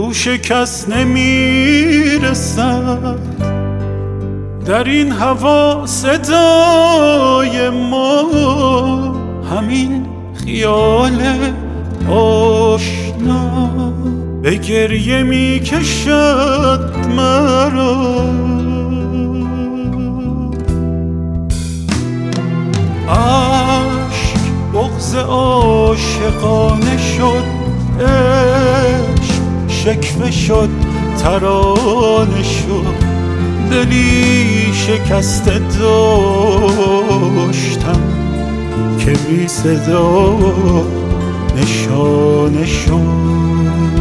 گوش کس نمیرسد در این هوا صدای ما، همین خیال آشنا به گریه می کشد مرا. عشق بغض عاشقانه شد، عشق شکوه شد ترانه شد، دلی شکسته داشتم که بی صدا نشانه شد.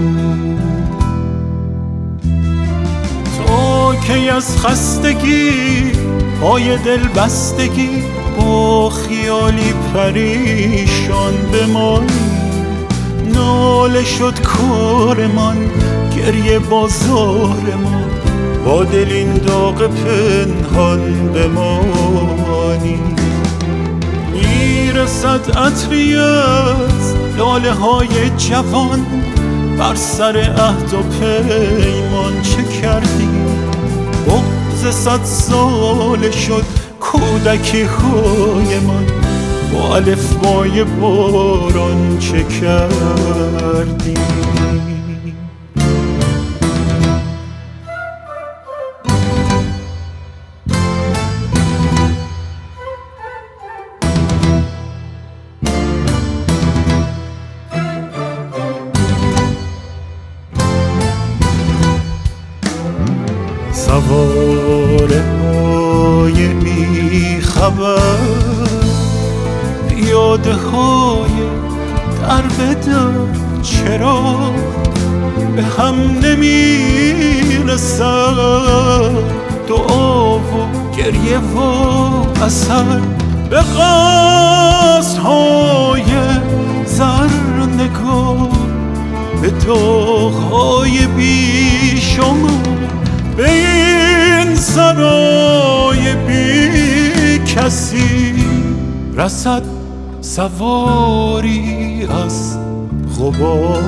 تو کی از خستگی پای دل بستگی با خیالی پریشان بمانی، ناله شد کارمان گریه بازارمان، با دل این داغ پنهان بمانی. میرسد عطری از لاله های جوان، بر سر عهد و پیمان چه کردی؟ بغض 100 ساله شد کودکی های من، با الفبای باران چه کردی؟ سواره های بی خبر، پیاده های در به در، چرا به هم نمیرسد دعا و گریه و اثر؟ به قصدهای زر نگاه، به داغ‌های بی شما، به این سرای بی کسی رسد سواری از غبار.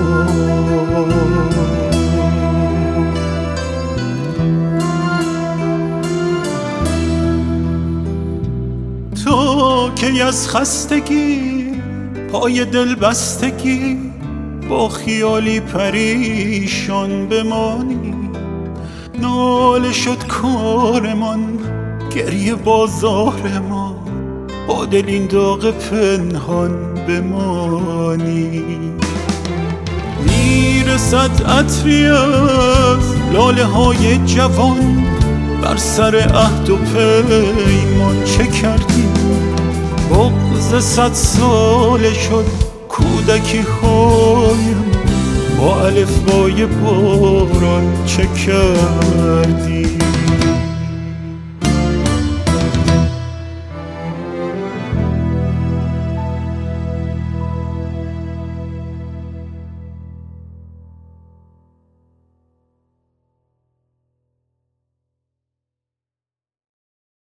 تو کی از خستگی پای دل بستگی با خیالی پریشان بمانی، ناله شد کارمان گریه بازار ما، با دل این داغ پنهان بمانی. میرسد عطری از لاله های جوان، بر سر عهد و پیمان چه کردی؟ بغض 100 ساله شد کودکی هایم، با الفبای باران چه کردی؟